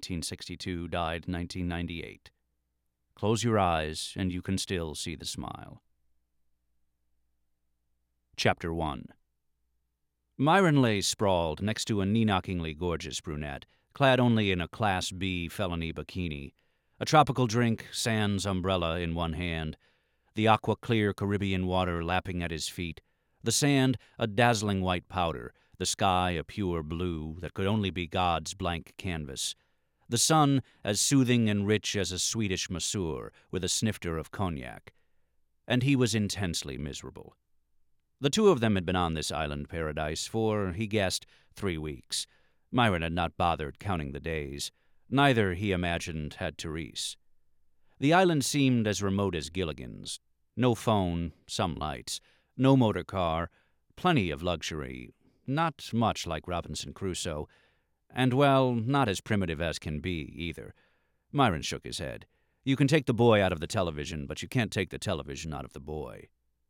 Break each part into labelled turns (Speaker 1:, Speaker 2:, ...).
Speaker 1: 1962, died 1998. Close your eyes, and you can still see the smile. Chapter 1. Myron lay sprawled next to a knee-knockingly gorgeous brunette, clad only in a Class B felony bikini, a tropical drink, sans umbrella in one hand, the aqua-clear Caribbean water lapping at his feet, the sand a dazzling white powder, the sky a pure blue that could only be God's blank canvas, the sun as soothing and rich as a Swedish masseur with a snifter of cognac. And he was intensely miserable. The two of them had been on this island paradise for, he guessed, 3 weeks. Myron had not bothered counting the days. Neither, he imagined, had Therese. The island seemed as remote as Gilligan's. No phone, some lights, no motor car, plenty of luxury, not much like Robinson Crusoe, and, well, not as primitive as can be, either. Myron shook his head. You can take the boy out of the television, but you can't take the television out of the boy.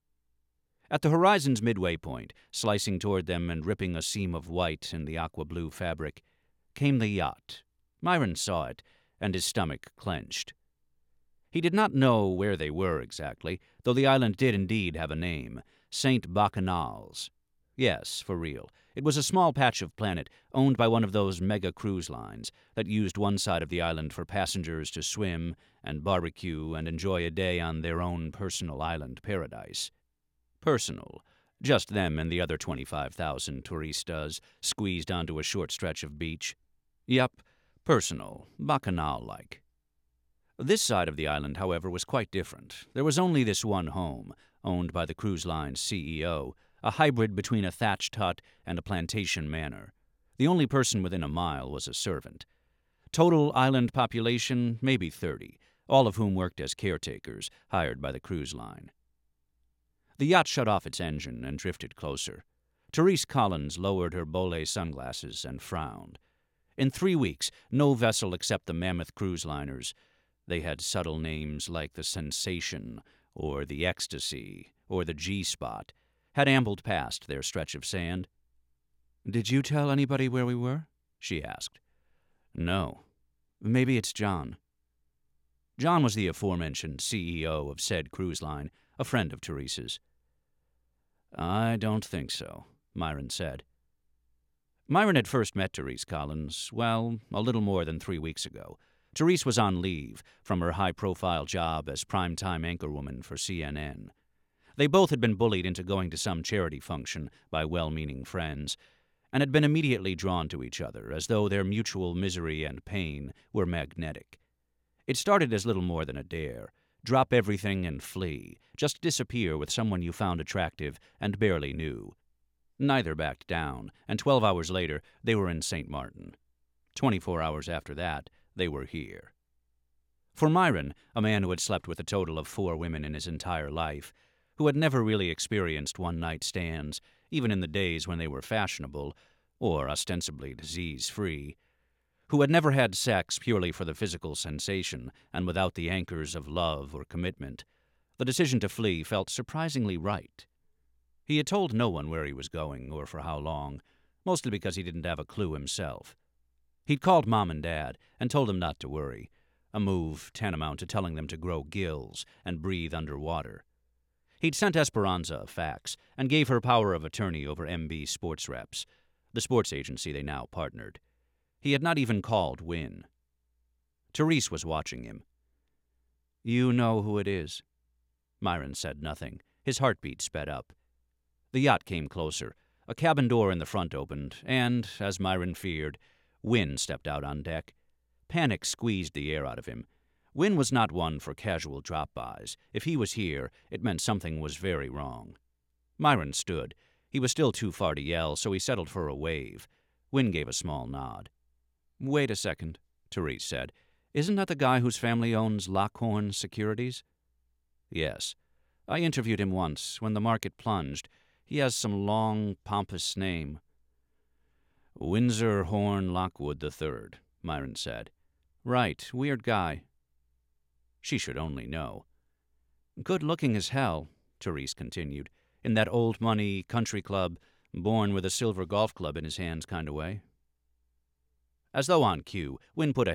Speaker 1: At the horizon's midway point, slicing toward them and ripping a seam of white in the aqua-blue fabric, came the yacht. Myron saw it, and his stomach clenched. He did not know where they were exactly, though the island did indeed have a name, St. Bacchanals. Yes, for real. It was a small patch of planet owned by one of those mega cruise lines that used one side of the island for passengers to swim and barbecue and enjoy a day on their own personal island paradise. Personal. Just them and the other 25,000 touristas squeezed onto a short stretch of beach. Yup, personal, bacchanal-like. This side of the island, however, was quite different. There was only this one home, owned by the cruise line's CEO, a hybrid between a thatched hut and a plantation manor. The only person within a mile was a servant. Total island population, maybe 30, all of whom worked as caretakers, hired by the cruise line. The yacht shut off its engine and drifted closer. Therese Collins lowered her Bollé sunglasses and frowned. In 3 weeks, no vessel except the mammoth cruise liners — they had subtle names like the Sensation, or the Ecstasy, or the G-Spot — had ambled past their stretch of sand. "Did you tell anybody where we were?" she asked. "No. Maybe it's John." John was the aforementioned CEO of said cruise line, a friend of Therese's. "I don't think so," Myron said. Myron had first met Therese Collins, well, a little more than 3 weeks ago. Therese was on leave from her high-profile job as primetime anchorwoman for CNN. They both had been bullied into going to some charity function by well-meaning friends, and had been immediately drawn to each other, as though their mutual misery and pain were magnetic. It started as little more than a dare. Drop everything and flee. Just disappear with someone you found attractive and barely knew. Neither backed down, and 12 hours later, they were in St. Martin. 24 hours after that, they were here. For Myron, a man who had slept with a total of 4 women in his entire life, who had never really experienced one-night stands, even in the days when they were fashionable, or ostensibly disease-free, who had never had sex purely for the physical sensation and without the anchors of love or commitment, the decision to flee felt surprisingly right. He had told no one where he was going or for how long, mostly because he didn't have a clue himself. He'd called Mom and Dad and told them not to worry, a move tantamount to telling them to grow gills and breathe underwater. He'd sent Esperanza a fax and gave her power of attorney over MB Sports Reps, the sports agency they now partnered. He had not even called Wynn. Therese was watching him. "You know who it is?" Myron said nothing. His heartbeat sped up. The yacht came closer. A cabin door in the front opened, and, as Myron feared, Wynn stepped out on deck. Panic squeezed the air out of him. Wynn was not one for casual drop-bys. If he was here, it meant something was very wrong. Myron stood. He was still too far to yell, so he settled for a wave. Wynn gave a small nod. "Wait a second," Therese said. "Isn't that the guy whose family owns Lockhorn Securities?" "Yes. I interviewed him once, when the market plunged. He has some long, pompous name." "Windsor Horn Lockwood III," Myron said. "Right. Weird guy." She should only know. "Good-looking as hell," Therese continued, in that old-money country club, born with a silver golf club in his hands kind of way. As though on cue, Wynn put a